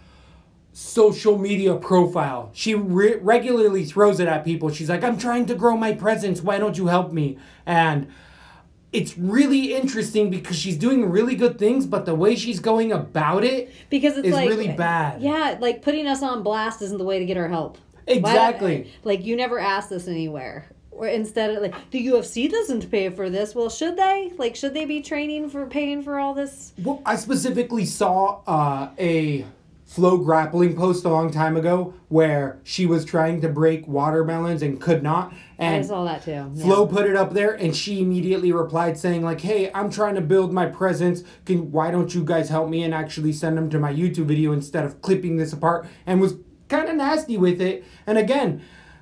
social media profile. She re- regularly throws it at people. She's like, I'm trying to grow my presence. Why don't you help me? And it's really interesting because she's doing really good things, but the way she's going about it because it's is like, really bad. Yeah, like putting us on blast isn't the way to get our help. Exactly. Why, like, you never asked us anywhere. Or instead of, like, the U F C doesn't pay for this. Well, should they? Like, should they be training for paying for all this? Well, I specifically saw uh, a Flow Grappling post a long time ago where she was trying to break watermelons and could not. And I saw that too. Yeah. Flo put it up there, and she immediately replied saying, like, hey, I'm trying to build my presence. Can Why don't you guys help me and actually send them to my YouTube video instead of clipping this apart? And was kind of nasty with it. And again,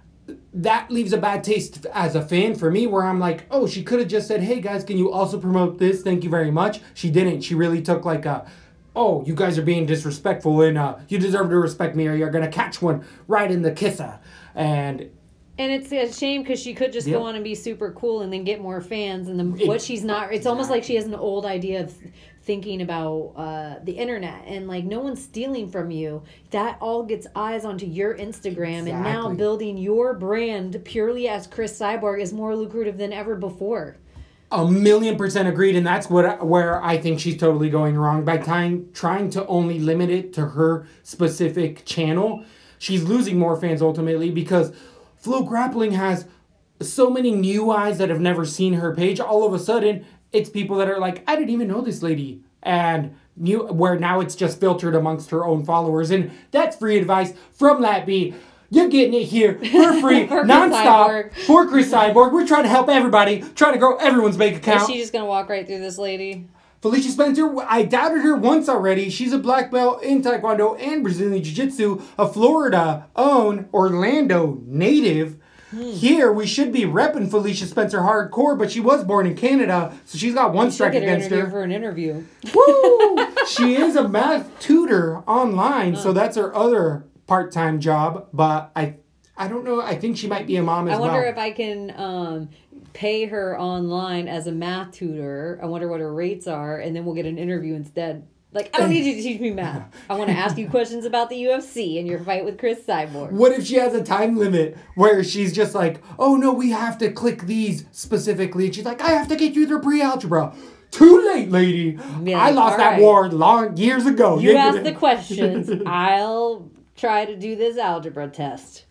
that leaves a bad taste as a fan for me where I'm like, oh, she could have just said, hey, guys, can you also promote this? Thank you very much. She didn't. She really took like a, oh, you guys are being disrespectful and uh, you deserve to respect me or you're going to catch one right in the kisser. And And it's a shame because she could just Yep. go on and be super cool and then get more fans. And then It- what she's not, it's almost like she has an old idea of thinking about uh, the internet. And like, no one's stealing from you. That all gets eyes onto your Instagram. And now Exactly. building your brand purely as Chris Cyborg is more lucrative than ever before. A million percent agreed, and that's what where I think she's totally going wrong by trying trying to only limit it to her specific channel. She's losing more fans ultimately because Flow Grappling has so many new eyes that have never seen her page. All of a sudden, it's people that are like, I didn't even know this lady, and new where now it's just filtered amongst her own followers, and that's free advice from Lat B. You're getting it here for free, For Chris nonstop, Cyborg. for Chris Cyborg. We're trying to help everybody, trying to grow everyone's bank Is account. she just going to walk right through this lady? Felicia Spencer, I doubted her once already. She's a black belt in Taekwondo and Brazilian Jiu-Jitsu, a Florida-owned Orlando native. Hmm. Here, we should be repping Felicia Spencer hardcore, but she was born in Canada, so she's got one strike Get her against interview her. for an interview. Woo! She is a math tutor online, so that's her other part-time job, but I I don't know. I think she might be a mom as I wonder well. if I can um, pay her online as a math tutor. I wonder what her rates are, and then we'll get an interview instead. Like, I don't need you to teach me math. I want to ask you questions about the U F C and your fight with Chris Cyborg. What if she has a time limit where she's just like, oh no, we have to click these specifically. And she's like, I have to get you through pre-algebra. Too late, lady. Yeah, I lost all that right. war long years ago. You ain't ask gonna- the questions. I'll try to do this algebra test.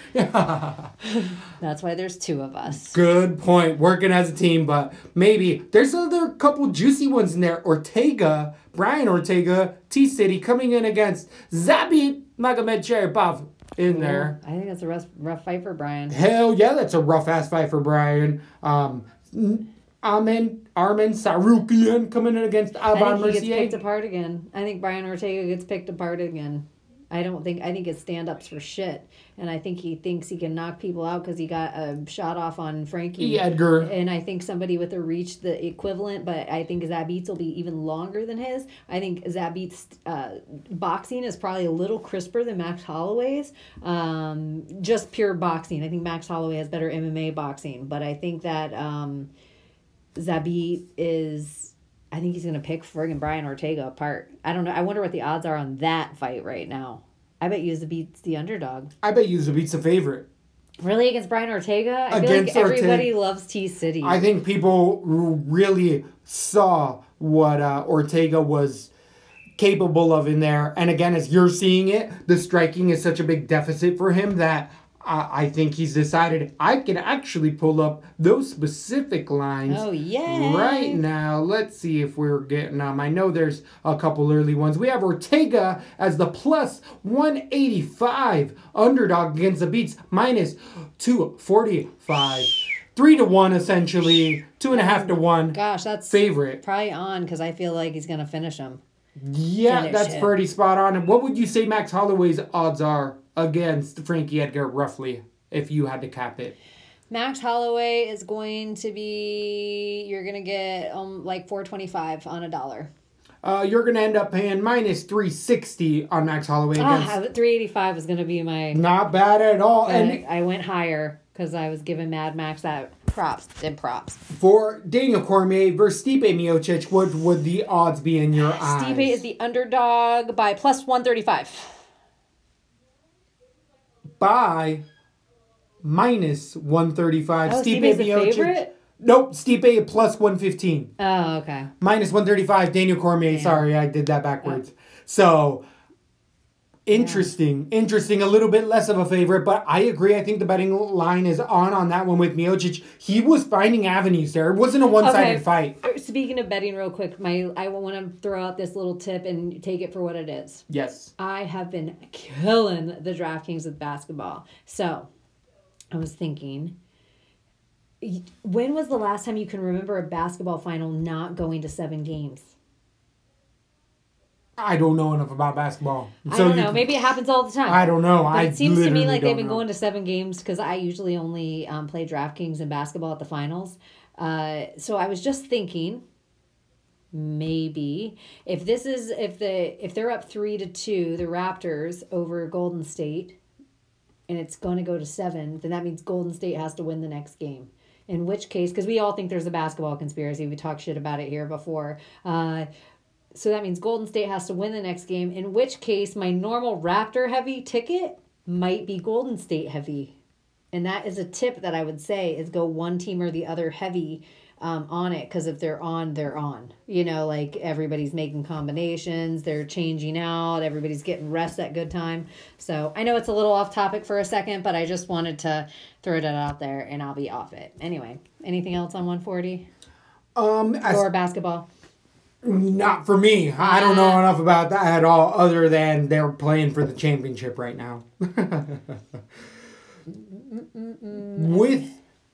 That's why there's two of us. Good point. Working as a team, but maybe there's other couple juicy ones in there. Ortega, Brian Ortega, T-City coming in against Zabit Magomed Sharipov. in there. I think that's a rough, rough fight for Brian. Hell yeah, that's a rough ass fight for Brian. Um, Armin Armin Sarukian coming in against I Alban think he gets Mercier. picked apart again. I think Brian Ortega gets picked apart again. I don't think I think his stand-ups for shit, and I think he thinks he can knock people out because he got a shot off on Frankie E. Edgar. And I think somebody with a reach the equivalent, but I think Zabit's will be even longer than his. I think Zabit's uh, boxing is probably a little crisper than Max Holloway's. Um, just pure boxing. I think Max Holloway has better M M A boxing, but I think that um, Zabit is. I think he's going to pick friggin' Brian Ortega apart. I don't know. I wonder what the odds are on that fight right now. I bet you Zabit's the underdog. I bet you Zabit's a favorite. Really? Against Brian Ortega? I Against feel like everybody Ortega. loves T-City. I think people really saw what uh, Ortega was capable of in there. And again, as you're seeing it, the striking is such a big deficit for him that uh, I think he's decided I can actually pull up those specific lines. Oh, yeah. Right now. Let's see if we're getting them. I know there's a couple early ones. We have Ortega as the plus one eighty-five underdog against the Beats minus two forty-five. Three to one, essentially. Two and a half to one. Gosh, that's Favorite. probably on because I feel like he's going to finish him. Yeah, Finish that's it. pretty spot on. And what would you say Max Holloway's odds are against Frankie Edgar, roughly, if you had to cap it? Max Holloway is going to be, you're going to get um like four twenty-five on a dollar. Uh, you're going to end up paying minus three sixty on Max Holloway against... Ah, three eighty-five was going to be my... Not bad at all. And And I went higher because I was giving Mad Max that props and props. for Daniel Cormier versus Stipe Miocic, what would the odds be in your eyes? Stipe is the underdog by plus one thirty-five. By minus one thirty-five. Oh, Stipe Stipe's the Miocic. favorite? Nope, Stipe plus one fifteen. Oh, okay. Minus one thirty-five, Daniel Cormier. Yeah. Sorry, I did that backwards. So, interesting. Interesting. A little bit less of a favorite, but I agree. I think the betting line is on on that one with Miocic. He was finding avenues there. It wasn't a one-sided Okay. fight. Speaking of betting real quick, my I want to throw out this little tip and take it for what it is. Yes. I have been killing the DraftKings with basketball. So, I was thinking, when was the last time you can remember a basketball final not going to seven games? I don't know enough about basketball. I So don't you- know. Maybe it happens all the time. I don't know. But I it seems to me literally like they've don't been know. going to seven games because I usually only um, play DraftKings and basketball at the finals. Uh, so I was just thinking, maybe if this is if the if they're up three to two, the Raptors over Golden State, and it's going to go to seven, then that means Golden State has to win the next game. In which case, because we all think there's a basketball conspiracy, we talked shit about it here before. Uh, So that means Golden State has to win the next game, in which case my normal Raptor heavy ticket might be Golden State heavy. And that is a tip that I would say is go one team or the other heavy um, on it, because if they're on, they're on. You know, like everybody's making combinations, they're changing out, everybody's getting rest at good time. So I know it's a little off topic for a second, but I just wanted to throw that out there and I'll be off it. Anyway, anything else on one forty? Um, as- Or basketball? Not for me. I don't know enough about that at all, other than they're playing for the championship right now. With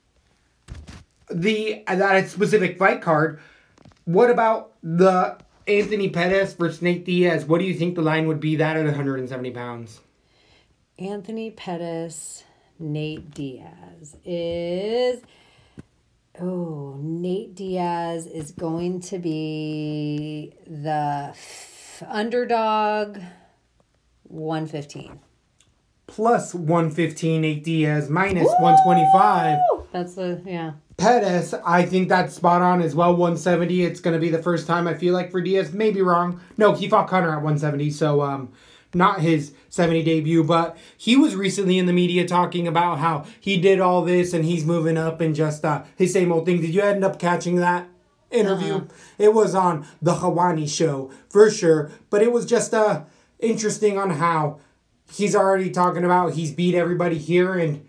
the that specific fight card, what about the Anthony Pettis versus Nate Diaz? What do you think the line would be that at one hundred seventy pounds? Anthony Pettis, Nate Diaz is... Oh, Nate Diaz is going to be the f- underdog one fifteen. Plus one fifteen, Nate Diaz, minus one twenty-five. That's the, yeah. Pettis, I think that's spot on as well. one seventy. It's going to be the first time I feel like for Diaz. Maybe wrong. No, he fought Conor at one seventy, so um, not his seventy debut. But he was recently in the media talking about how he did all this and he's moving up and just uh, his same old thing. Did you end up catching that interview? Uh-huh. It was on the Hawani show for sure. But it was just uh, interesting on how he's already talking about he's beat everybody here and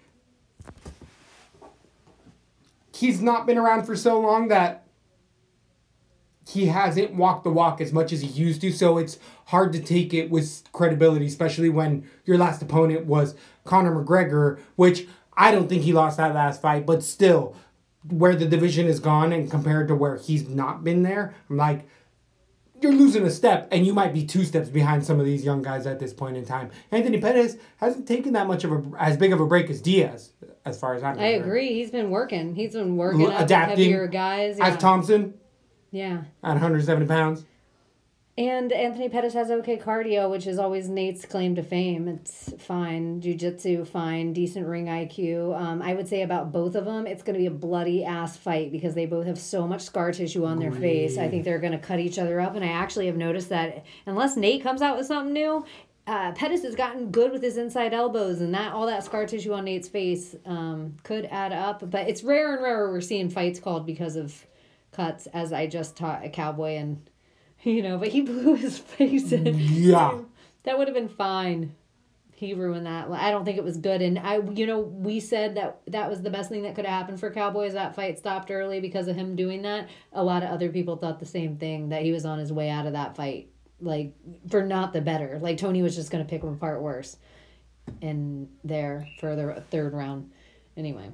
he's not been around for so long that he hasn't walked the walk as much as he used to, so it's hard to take it with credibility, especially when your last opponent was Conor McGregor, which I don't think he lost that last fight, but still, where the division is gone and compared to where he's not been there, I'm like, you're losing a step, and you might be two steps behind some of these young guys at this point in time. Anthony Pettis hasn't taken that much of a, as big of a break as Diaz, as far as I'm concerned. I agree. He's been working. He's been working L- up adapting, heavier guys. Yeah. As Thompson. Yeah. At one hundred seventy pounds. And Anthony Pettis has okay cardio, which is always Nate's claim to fame. It's fine. Jiu-jitsu, fine. Decent ring I Q. Um, I would say about both of them, it's going to be a bloody-ass fight because they both have so much scar tissue on their Really? face. I think they're going to cut each other up. And I actually have noticed that unless Nate comes out with something new, uh, Pettis has gotten good with his inside elbows. And that all that scar tissue on Nate's face um, could add up. But it's rare and rarer we're seeing fights called because of cuts, as I just taught a cowboy and... You know, but he blew his face in. Yeah. That would have been fine. He ruined that. I don't think it was good. And, I, you know, we said that that was the best thing that could have happened for Cowboys. That fight stopped early because of him doing that. A lot of other people thought the same thing, that he was on his way out of that fight. Like, for not the better. Like, Tony was just going to pick him apart worse. And there for the third round. Anyway.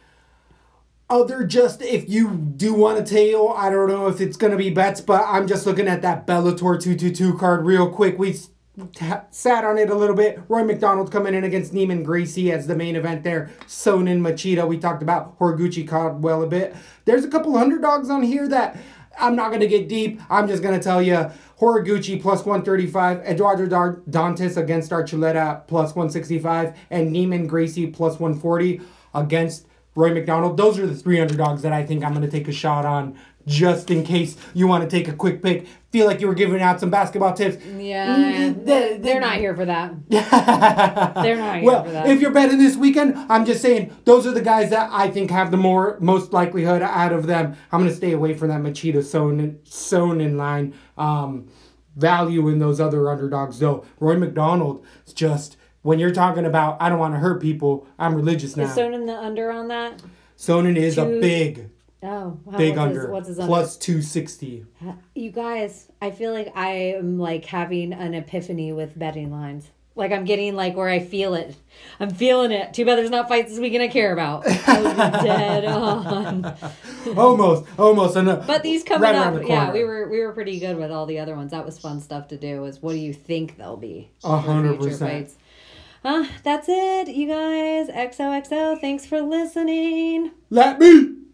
Other just, if you do want to tail, I don't know if it's going to be bets, but I'm just looking at that Bellator two twenty-two card real quick. We t- sat on it a little bit. Roy McDonald coming in against Neiman Gracie as the main event there. Sonnen Machida. We talked about Horiguchi Caldwell a bit. There's a couple underdogs on here that I'm not going to get deep. I'm just going to tell you, Horiguchi plus one thirty-five, Eduardo Dar- Dantas against Archuleta plus one sixty-five, and Neiman Gracie plus one forty against Roy McDonald. Those are the three underdogs that I think I'm going to take a shot on just in case you want to take a quick pick. Feel like you were giving out some basketball tips. Yeah, they're, they're not here for that. They're not here well, for that. if you're betting this weekend, I'm just saying those are the guys that I think have the more most likelihood out of them. I'm going to stay away from that Machida Sonnen, Sonnen line. Um, value in those other underdogs, though. Roy McDonald is just... When you're talking about, I don't want to hurt people, I'm religious now. Is Sonnen the under on that? Sonnen is Two, a big, oh, how, big what's under. His, what's his under? Plus two sixty. You guys, I feel like I am like having an epiphany with betting lines. Like I'm getting like where I feel it. I'm feeling it. Too bad there's not fights this weekend I care about. I was dead on. almost, almost. Enough. But these coming right up, the yeah, we were we were pretty good with all the other ones. That was fun stuff to do. Is what do you think they'll be? A hundred percent. Uh, that's it, you guys. X O X O. Thanks for listening. Let me.